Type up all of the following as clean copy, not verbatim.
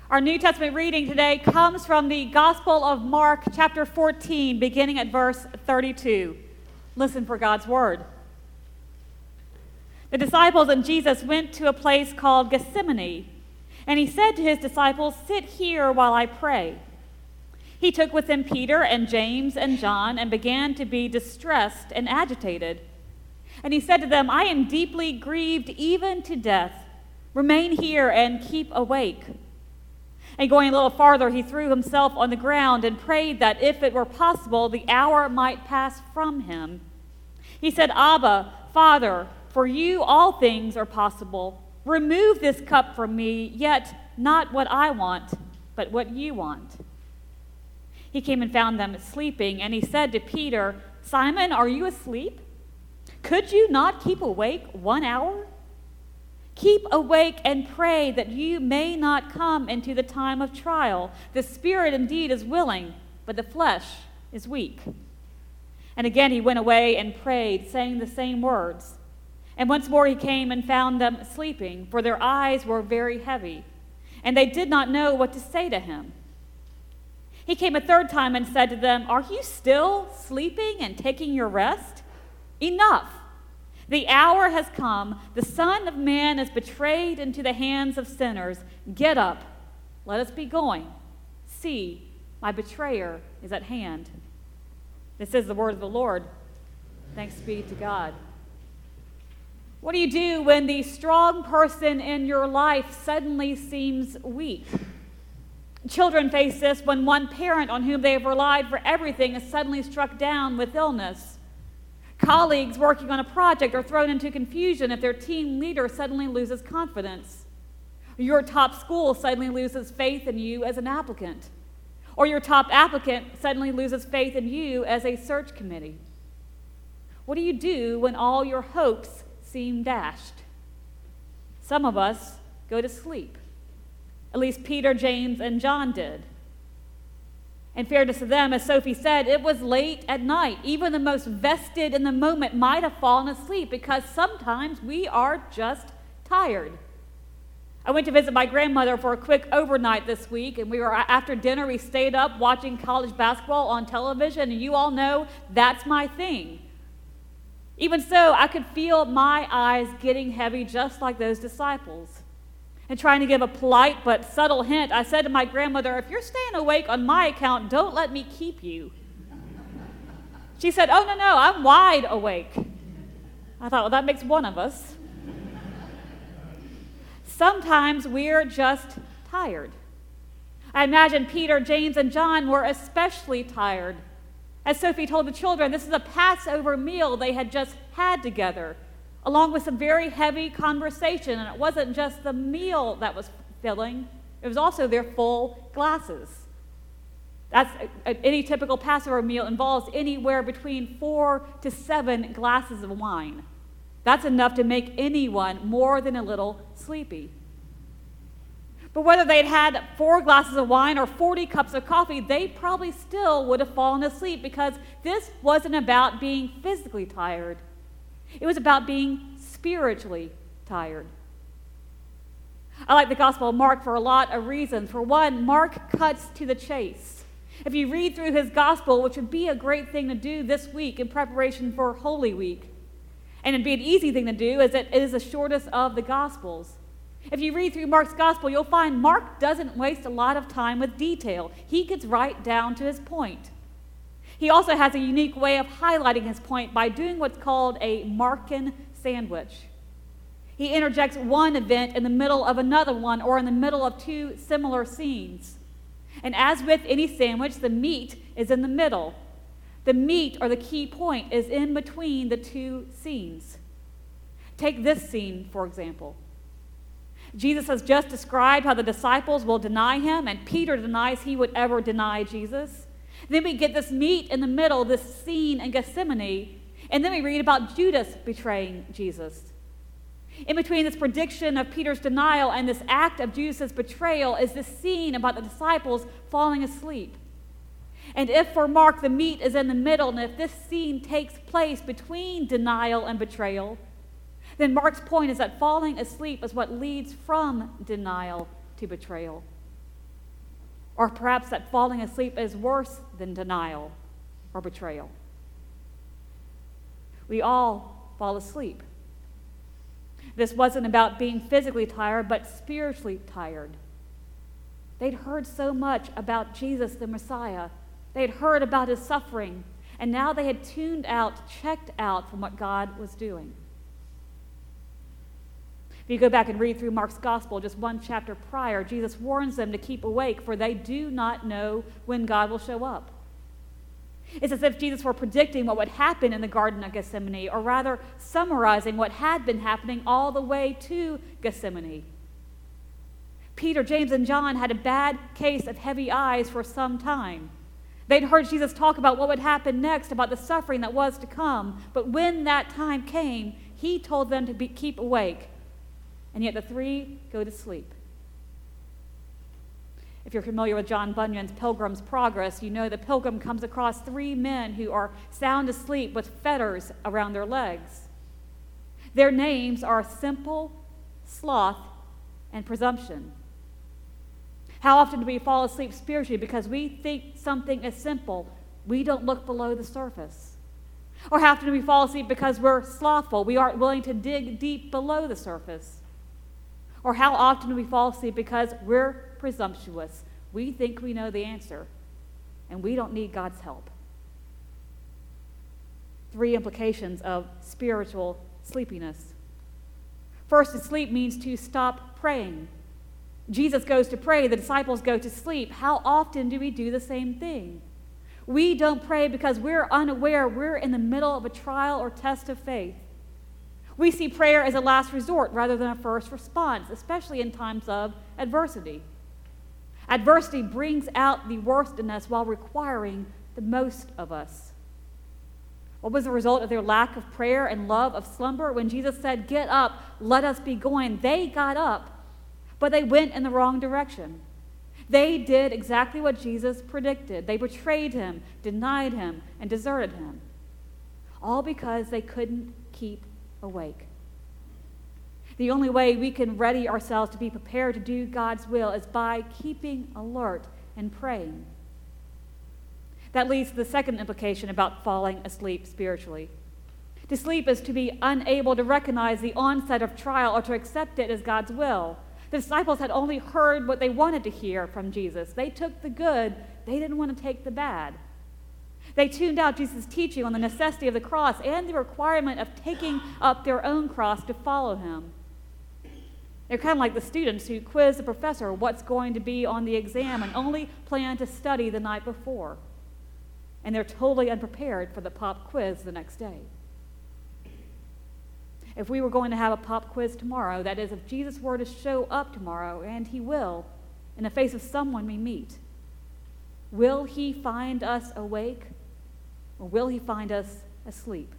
Our New Testament reading today comes from the Gospel of Mark, chapter 14, beginning at verse 32. Listen for God's word. The disciples and Jesus went to a place called Gethsemane, and he said to his disciples, "Sit here while I pray." He took with him Peter and James and John and began to be distressed and agitated. And he said to them, "I am deeply grieved even to death. Remain here and keep awake." And going a little farther, he threw himself on the ground and prayed that if it were possible, the hour might pass from him. He said, "Abba, Father, for you all things are possible. Remove this cup from me, yet not what I want, but what you want." He came and found them sleeping, and he said to Peter, "Simon, are you asleep? Could you not keep awake 1 hour? Keep awake and pray that you may not come into the time of trial. The spirit indeed is willing, but the flesh is weak." And again he went away and prayed, saying the same words. And once more he came and found them sleeping, for their eyes were very heavy, and they did not know what to say to him. He came a third time and said to them, "Are you still sleeping and taking your rest? Enough! The hour has come. The Son of Man is betrayed into the hands of sinners. Get up. Let us be going. See, my betrayer is at hand." This is the word of the Lord. Thanks be to God. What do you do when the strong person in your life suddenly seems weak? Children face this when one parent on whom they have relied for everything is suddenly struck down with illness. Colleagues working on a project are thrown into confusion if their team leader suddenly loses confidence. Your top school suddenly loses faith in you as an applicant. Or your top applicant suddenly loses faith in you as a search committee. What do you do when all your hopes seem dashed? Some of us go to sleep. At least Peter, James, and John did. In fairness to them, as Sophie said, it was late at night. Even the most vested in the moment might have fallen asleep because sometimes we are just tired. I went to visit my grandmother for a quick overnight this week, and after dinner we stayed up watching college basketball on television, and you all know that's my thing. Even so, I could feel my eyes getting heavy just like those disciples. And trying to give a polite but subtle hint, I said to my grandmother, "If you're staying awake on my account, don't let me keep you." She said, "Oh, no, I'm wide awake." I thought, well, that makes one of us. Sometimes we're just tired. I imagine Peter, James, and John were especially tired. As Sophie told the children, this is a Passover meal they had just had together, along with some very heavy conversation. And it wasn't just the meal that was filling, it was also their full glasses. Any typical Passover meal involves anywhere between 4 to 7 glasses of wine. That's enough to make anyone more than a little sleepy. But whether they'd had 4 glasses of wine or 40 cups of coffee, they probably still would have fallen asleep because this wasn't about being physically tired. It was about being spiritually tired. I like the Gospel of Mark for a lot of reasons. For one, Mark cuts to the chase. If you read through his Gospel, which would be a great thing to do this week in preparation for Holy Week, and it'd be an easy thing to do as it is the shortest of the Gospels. If you read through Mark's Gospel, you'll find Mark doesn't waste a lot of time with detail. He gets right down to his point. He also has a unique way of highlighting his point by doing what's called a Markan sandwich. He interjects one event in the middle of another one or in the middle of 2 similar scenes. And as with any sandwich, the meat is in the middle. The meat, or the key point, is in between the 2 scenes. Take this scene, for example. Jesus has just described how the disciples will deny him, and Peter denies he would ever deny Jesus. Then we get this meet in the middle, this scene in Gethsemane, and then we read about Judas betraying Jesus. In between this prediction of Peter's denial and this act of Judas' betrayal is this scene about the disciples falling asleep. And if for Mark the meat is in the middle, and if this scene takes place between denial and betrayal, then Mark's point is that falling asleep is what leads from denial to betrayal. Or perhaps that falling asleep is worse than denial or betrayal. We all fall asleep. This wasn't about being physically tired, but spiritually tired. They'd heard so much about Jesus the Messiah. They'd heard about his suffering, and now they had tuned out, checked out from what God was doing. If you go back and read through Mark's gospel, just one chapter prior, Jesus warns them to keep awake, for they do not know when God will show up. It's as if Jesus were predicting what would happen in the Garden of Gethsemane, or rather summarizing what had been happening all the way to Gethsemane. Peter, James, and John had a bad case of heavy eyes for some time. They'd heard Jesus talk about what would happen next, about the suffering that was to come. But when that time came, he told them to keep awake. And yet the three go to sleep. If you're familiar with John Bunyan's Pilgrim's Progress, you know the pilgrim comes across three men who are sound asleep with fetters around their legs. Their names are Simple, Sloth, and Presumption. How often do we fall asleep spiritually because we think something is simple? We don't look below the surface. Or how often do we fall asleep because we're slothful? We aren't willing to dig deep below the surface. Or how often do we fall asleep because we're presumptuous? We think we know the answer, and we don't need God's help. 3 implications of spiritual sleepiness. First, to sleep means to stop praying. Jesus goes to pray, the disciples go to sleep. How often do we do the same thing? We don't pray because we're unaware we're in the middle of a trial or test of faith. We see prayer as a last resort rather than a first response, especially in times of adversity. Adversity brings out the worst in us while requiring the most of us. What was the result of their lack of prayer and love of slumber? When Jesus said, "Get up, let us be going," they got up, but they went in the wrong direction. They did exactly what Jesus predicted. They betrayed him, denied him, and deserted him. All because they couldn't keep awake. The only way we can ready ourselves to be prepared to do God's will is by keeping alert and praying. That leads to the second implication about falling asleep spiritually. To sleep is to be unable to recognize the onset of trial or to accept it as God's will. The disciples had only heard what they wanted to hear from Jesus. They took the good, they didn't want to take the bad. They tuned out Jesus' teaching on the necessity of the cross and the requirement of taking up their own cross to follow him. They're kind of like the students who quiz the professor what's going to be on the exam and only plan to study the night before. And they're totally unprepared for the pop quiz the next day. If we were going to have a pop quiz tomorrow, that is, if Jesus were to show up tomorrow, and he will, in the face of someone we meet, will he find us awake or will he find us asleep?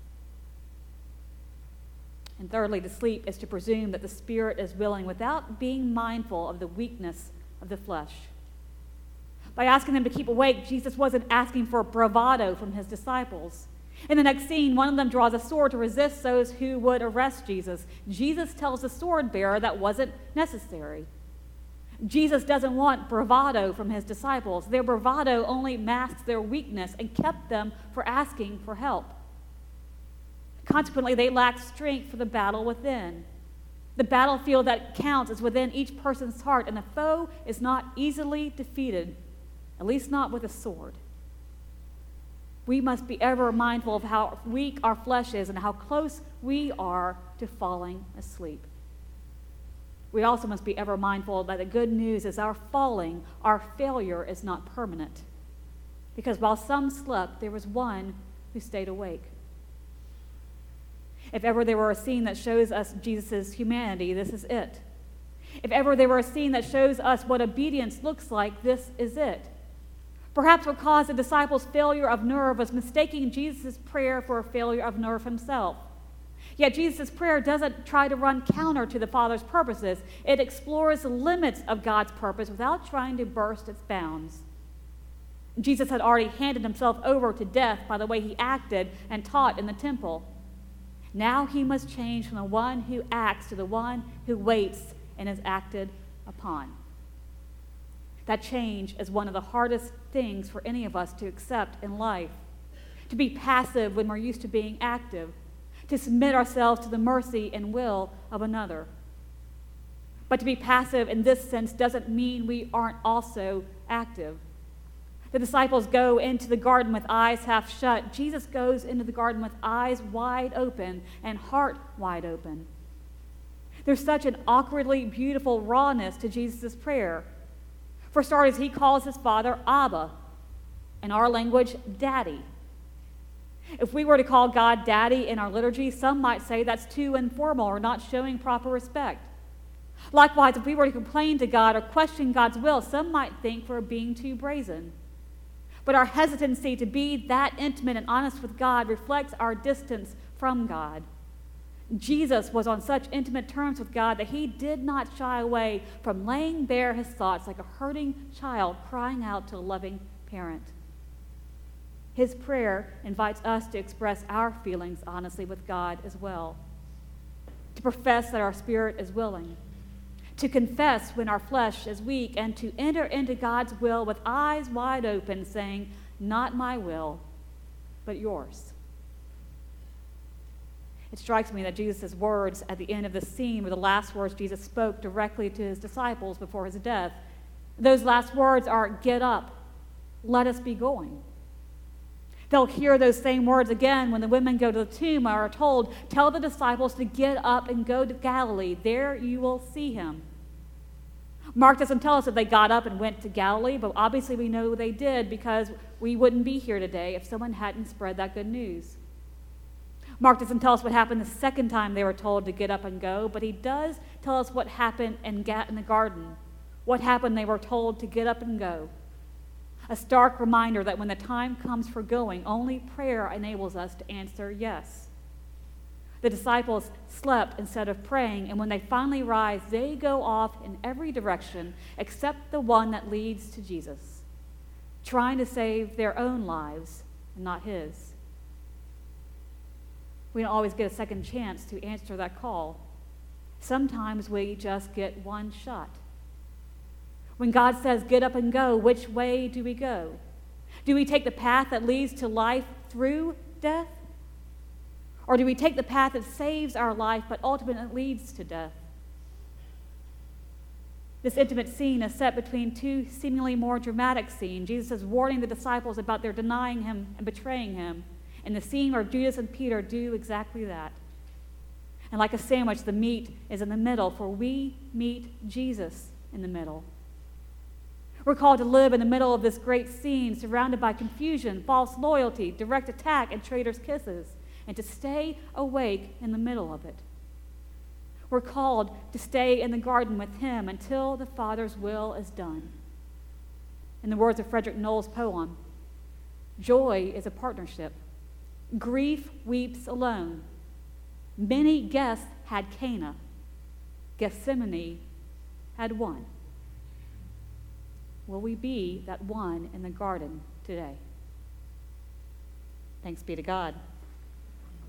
And thirdly, to sleep is to presume that the spirit is willing without being mindful of the weakness of the flesh. By asking them to keep awake, Jesus wasn't asking for bravado from his disciples. In the next scene, one of them draws a sword to resist those who would arrest Jesus. Jesus tells the sword bearer that wasn't necessary. Jesus doesn't want bravado from his disciples. Their bravado only masks their weakness and kept them from asking for help. Consequently, they lacked strength for the battle within. The battlefield that counts is within each person's heart, and the foe is not easily defeated, at least not with a sword. We must be ever mindful of how weak our flesh is and how close we are to falling asleep. We also must be ever mindful that the good news is our failure is not permanent. Because while some slept, there was one who stayed awake. If ever there were a scene that shows us Jesus' humanity, this is it. If ever there were a scene that shows us what obedience looks like, this is it. Perhaps what caused the disciples' failure of nerve was mistaking Jesus' prayer for a failure of nerve himself. Yet Jesus' prayer doesn't try to run counter to the Father's purposes. It explores the limits of God's purpose without trying to burst its bounds. Jesus had already handed himself over to death by the way he acted and taught in the temple. Now he must change from the one who acts to the one who waits and is acted upon. That change is one of the hardest things for any of us to accept in life. To be passive when we're used to being active. To submit ourselves to the mercy and will of another. But to be passive in this sense doesn't mean we aren't also active. The disciples go into the garden with eyes half shut. Jesus goes into the garden with eyes wide open and heart wide open. There's such an awkwardly beautiful rawness to Jesus' prayer. For starters, he calls his Father Abba. In our language, Daddy. If we were to call God Daddy in our liturgy, some might say that's too informal or not showing proper respect. Likewise, if we were to complain to God or question God's will, some might think we're being too brazen. But our hesitancy to be that intimate and honest with God reflects our distance from God. Jesus was on such intimate terms with God that he did not shy away from laying bare his thoughts like a hurting child crying out to a loving parent. His prayer invites us to express our feelings honestly with God as well, to profess that our spirit is willing, to confess when our flesh is weak, and to enter into God's will with eyes wide open, saying, "Not my will, but yours." It strikes me that Jesus' words at the end of this scene were the last words Jesus spoke directly to his disciples before his death. Those last words are, "Get up, let us be going." They'll hear those same words again when the women go to the tomb and are told, "Tell the disciples to get up and go to Galilee. There you will see him." Mark doesn't tell us if they got up and went to Galilee, but obviously we know they did because we wouldn't be here today if someone hadn't spread that good news. Mark doesn't tell us what happened the second time they were told to get up and go, but he does tell us what happened in the garden, what happened they were told to get up and go. A stark reminder that when the time comes for going, only prayer enables us to answer yes. The disciples slept instead of praying, and when they finally rise, they go off in every direction except the one that leads to Jesus, trying to save their own lives and not his. We don't always get a second chance to answer that call. Sometimes we just get one shot. When God says, "Get up and go," which way do we go? Do we take the path that leads to life through death? Or do we take the path that saves our life but ultimately leads to death? This intimate scene is set between two seemingly more dramatic scenes. Jesus is warning the disciples about their denying him and betraying him. And the scene where Judas and Peter do exactly that. And like a sandwich, the meat is in the middle, for we meet Jesus in the middle. We're called to live in the middle of this great scene, surrounded by confusion, false loyalty, direct attack, and traitors' kisses, and to stay awake in the middle of it. We're called to stay in the garden with him until the Father's will is done. In the words of Frederick Knowles' poem, joy is a partnership. Grief weeps alone. Many guests had Cana. Gethsemane had one. Will we be that one in the garden today? Thanks be to God.